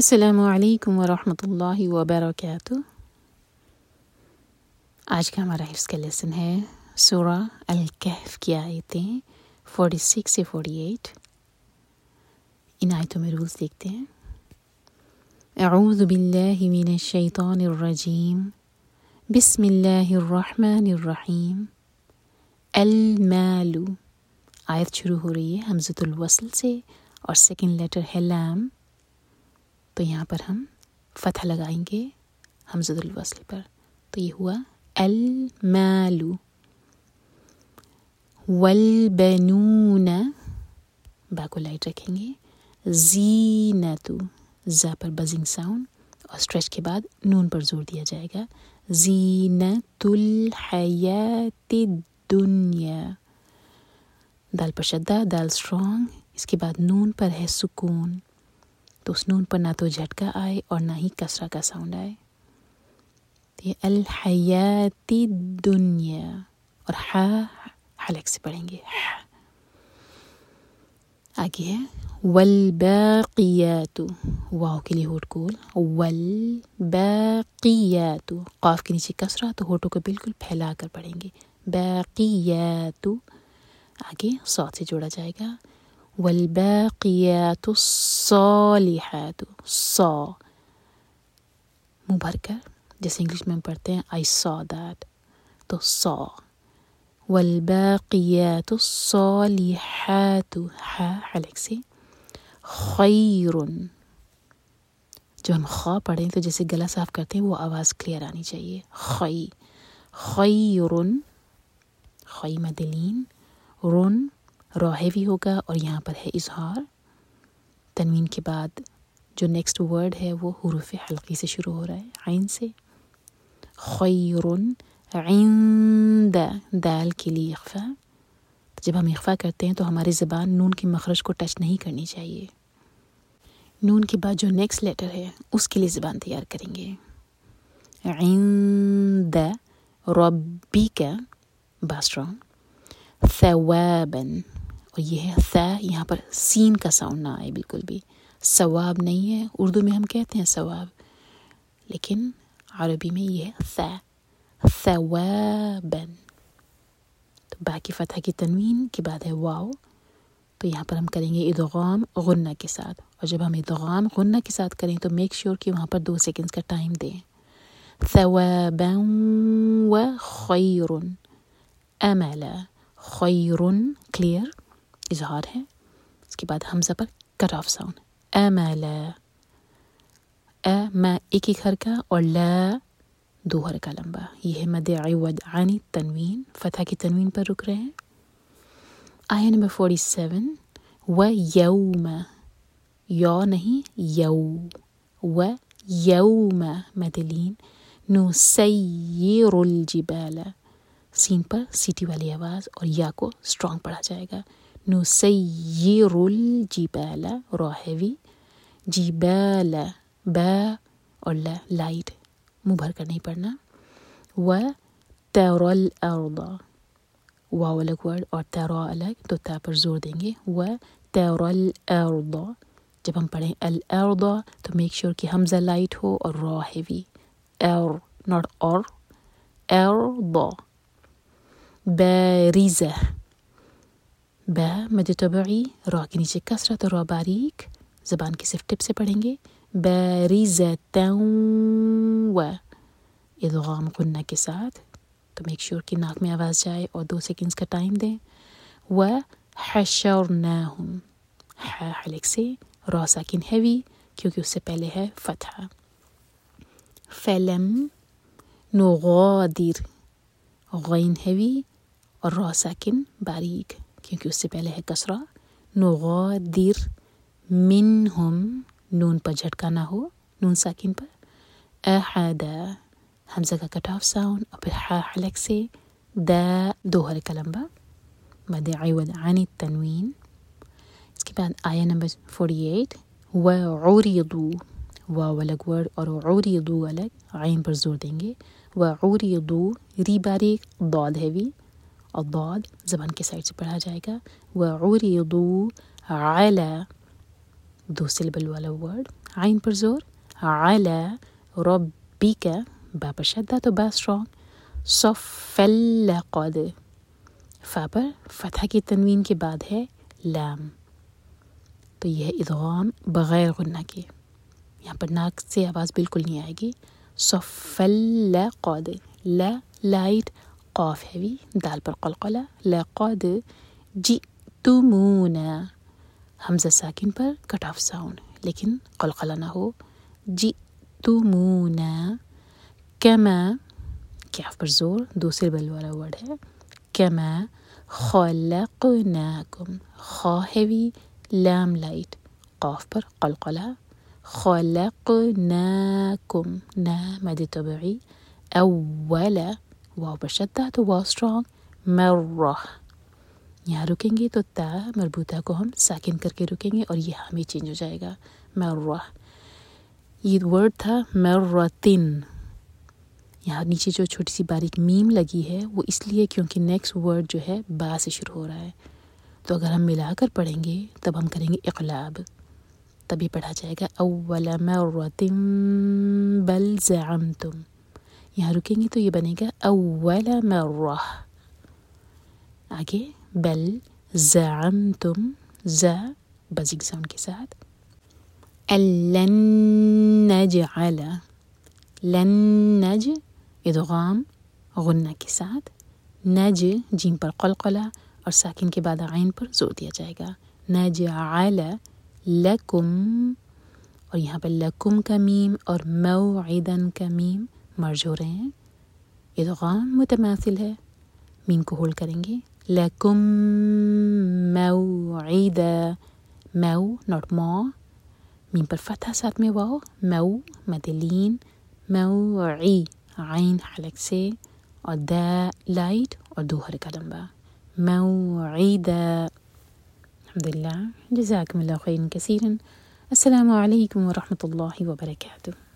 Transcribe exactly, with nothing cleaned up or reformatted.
السلام علیکم ورحمۃ اللہ وبرکاتہ۔ آج کا ہمارا حفظ کا لیسن ہے سورہ الکہف کی آیتیں فورٹی سکس سے فورٹی ایٹ۔ ان آیتوں میں رولز دیکھتے ہیں۔ اعوذ باللہ من الشیطان الرجیم، بسم اللہ الرحمن الرحیم۔ المال، آیت شروع ہو رہی ہے ہمزۃ الوصل سے اور سیکنڈ لیٹر ہے لام، تو یہاں پر ہم فتح لگائیں گے ہمزۃ الوصل پر، تو یہ ہوا المال۔ والبنون، با کو لائٹ رکھیں گے، زینت، زا پر بزنگ ساؤنڈ اور اسٹریچ کے بعد نون پر زور دیا جائے گا، زینت الحیات الدنیا۔ دال پر شدہ، دال اسٹرانگ، اس کے بعد نون پر ہے سکون، تو اس نون پر نہ تو جھٹکا آئے اور نہ ہی کسرہ کا ساؤنڈ آئے۔ یہ الحیات الدنیا، اور ہا حلق سے پڑھیں گے۔ آگے ہے والباقیات، واو کے لیے ہوٹ کول، والباقیات، قاف کے نیچے کسرہ تو ہوٹوں کو بالکل پھیلا کر پڑھیں گے، باقیات، آگے صاد سے جوڑا جائے گا، والباقیات الصالحات، سا منہ بھر کر، جیسے انگلش میں ہم پڑھتے ہیں I saw that، تو سا، والباقیات الصالحات، ہا حلق سے، خیر، جب ہم خا پڑھیں تو جیسے گلا صاف کرتے ہیں وہ آواز کلیئر آنی چاہیے، خی، خیر، خی مدلین، رن را ہیوی ہوگا اور یہاں پر ہے اظہار، تنوین کے بعد جو نیکسٹ ورڈ ہے وہ حروف حلقی سے شروع ہو رہا ہے، عین سے، خیر عند، دال کے لیے اخفا، جب ہم اخفا کرتے ہیں تو ہماری زبان نون کے مخرج کو ٹچ نہیں کرنی چاہیے، نون کے بعد جو نیکسٹ لیٹر ہے اس کے لیے زبان تیار کریں گے، عند ربک، با اسٹرانگ، ثوابا، اور یہ ہے ثا، یہاں پر سین کا ساؤنڈ نہ آئے بالکل بھی، ثواب نہیں ہے، اردو میں ہم کہتے ہیں ثواب، لیکن عربی میں یہ ہے ثا، ثوابا، تو با کی فتح کی تنوین کے بعد ہے واو، تو یہاں پر ہم کریں گے ادغام غنہ کے ساتھ، اور جب ہم ادغام غنہ کے ساتھ کریں تو میک شیور کہ وہاں پر دو سیکنڈز کا ٹائم دیں، ثوابا و خیر، املا، خیر کلیئر اظہار ہے، اس کے بعد حمزہ پر کٹ آف ساؤنڈ، املا، ا ما ایک ایک حرکہ اور لا دو حرکہ لمبا، یہ ہے مد عوض عن تنوین، فتح کی تنوین پر رک رہے ہیں۔ آیہ نمبر فورٹی سیون، و یوم، یو نہیں یو، و یوم مدلین، نسیر الجبال، سین پر سیٹی والی آواز اور یا کو اسٹرانگ پڑھا جائے گا، نسیر الجبال، را ہیوی، جبال، با اور لا لائٹ، منہ بھر کر نہیں پڑھنا، و تر الارض، واو الگ ورڈ اور ترا الگ، تو تا پر زور دیں گے، و تر الارض، جب ہم پڑھیں الارض تو میک شیور کہ حمزہ لائٹ ہو اور را ہیوی، ار ناٹ اور، ارض، باریزہ، با مد طبعی، را کے نیچے کسرہ تو را باریک، زبان کی صرف ٹپ سے پڑھیں گے، باریزۃ، و ادغام غنہ کے ساتھ، تو میک شیور کہ ناک میں آواز جائے اور دو سیکنڈز کا ٹائم دیں، و حشرناہم، ح حلق سے، را ساکن ہیوی کیونکہ اس سے پہلے ہے فتحہ، فلم نغادر، غین ہیوی اور را ساکن باریک کیونکہ اس سے پہلے ہے کسرہ، نغادر منہم، نون پر جھٹکا نہ ہو، نون ساکن پر، احدا، حمزہ کا کٹ آف ساؤنڈ اور پھر ہا حلق سے، دا دو حرکہ لمبا، مد عوض عن التنوین۔ اس کے بعد آیہ نمبر فورٹی ایٹ، وعرضوا، واو الگ ورڈ اور عرضوا الگ، عین پر زور دیں گے، وعرضوا، ری باریک، ضاد ہیوی اور ضاد زبان کے سائڈ سے پڑھا جائے گا، وعرضوا علی، دو سلبل والا ورڈ، عین پر زور. علی ربک با پر شدہ تو با اسٹرانگ. صف لقد فا پر فتحہ کی تنوین کے بعد ہے لام. تو یہ ہے ادغام بغیر غنہ کے. یہاں پر ناک سے آواز بالکل نہیں آئے گی. صف لقد لا لائٹ قاف ہیوی دال پر قلقلہ. لقد جئتمونا حمزہ ساکن پر کٹ آف ساؤنڈ لیکن قلقلہ نہ ہو. جئتمونا کما کیف پر زور دوسرے بل والا ورڈ ہے. کما خلقناکم خا ہیوی لام لائٹ قاف پر قلقلہ. خلقناکم نا مد طبعی. اول واو پر شدہ تو واو اسٹرانگ. مرہ یہاں رکیں گے تو تا مربوطہ کو ہم ساکن کر کے رکیں گے اور یہ ہمیں چینج ہو جائے گا. مرہ یہ ورڈ تھا مرتن. یہاں نیچے جو چھوٹی سی باریک میم لگی ہے وہ اس لیے کیونکہ نیکسٹ ورڈ جو ہے با سے شروع ہو رہا ہے. تو اگر ہم ملا کر پڑھیں گے تب ہم کریں گے اقلاب. تبھی پڑھا جائے گا اول مرۃ بل زعمتم. یہاں رکیں گے تو یہ بنے گا اول مرہ. آگے بل زعمتم ز بزنگ ساؤنڈ کے ساتھ. لن نجعل لن نج ادغام غنہ کے ساتھ. نج جیم پر قلقلہ اور ساکن کے بعد عین پر زور دیا جائے گا. نجعل لکم اور یہاں پر لکم کا میم اور موعدن کا میم مرج ہو رہے ہیں. ادغام متماثل ہے. میم کو ہولڈ کریں گے. لکم موعدا مو ناٹ مو. میم پر فتح ساتھ میں واو. مو مدلین. موعی عین حلق سے اور دا لائٹ اور دو حرکہ لمبا. موعدا. الحمدللہ جزاکم اللہ خیرا کثیرا. السلام علیکم ورحمۃ اللہ وبرکاتہ.